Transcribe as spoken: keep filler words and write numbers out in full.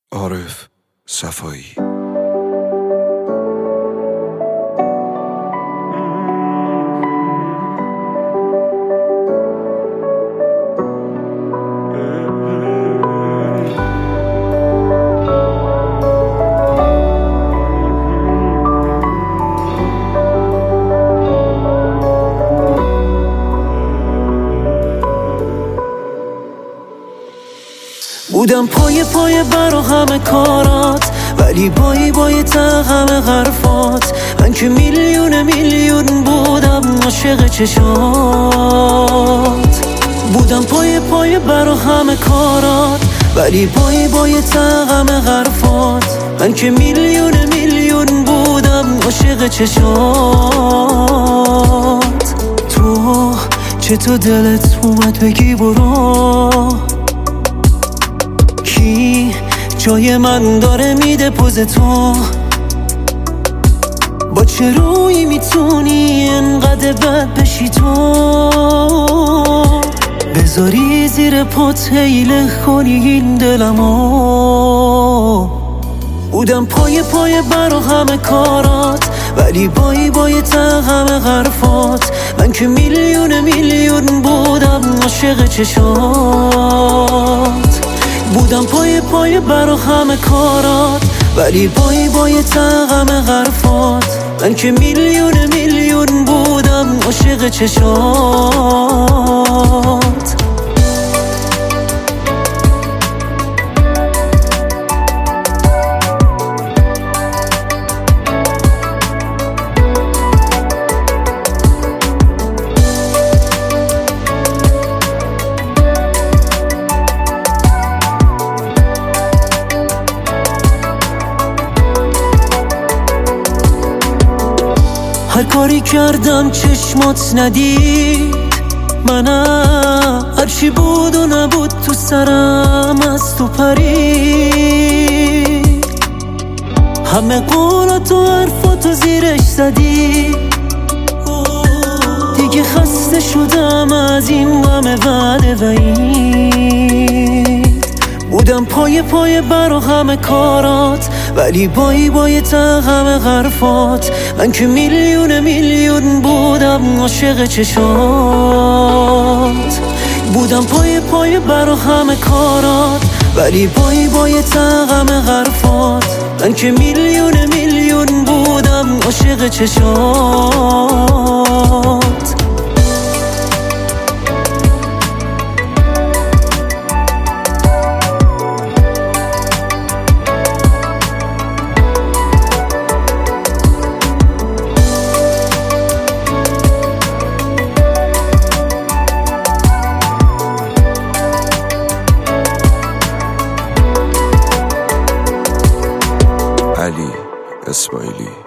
عارف صفایی. بودم پای پای برا همه کارات، ولی بایی بای تا همه حرفات. من که میلیون میلیون بودم عاشق چشات. بودم پای پای برا همه کارات، ولی بایی بای تا همه حرفات. من که میلیون میلیون بودم عاشق چشات. تو چطور دلت اومد بگی برو؟ کی جای من داره میده پوز تو؟ با چه روی میتونی انقدر بد بشی تو؟ بذاری زیر پات حیله کنی این دلمو. بودم پای پای برا همه کارات، ولی بایی بای تا همه حرفات. من که میلیون میلیون بودم عاشق چشات. بودم پای پای برا همه کارات، ولی بایی بای تا همه حرفات. من که میلیون میلیون بودم عاشق چشات. هر کاری کردم چشمات ندید منم، هرچی بود و نبود تو سرم از تو پرید. همه قولات و حرفاتو زیرش زدی، دیگه خسته شدم از این غم وعده و این. بودم پای پای برا همه کارات، ولی بایی بای تا همه حرفات. من که میلیون میلیون بودم عاشق چشات. بودم پای پای برا همه کارات، ولی بایی بای تا همه حرفات. من که میلیون میلیون بودم عاشق چشات. علی اسماعیلی.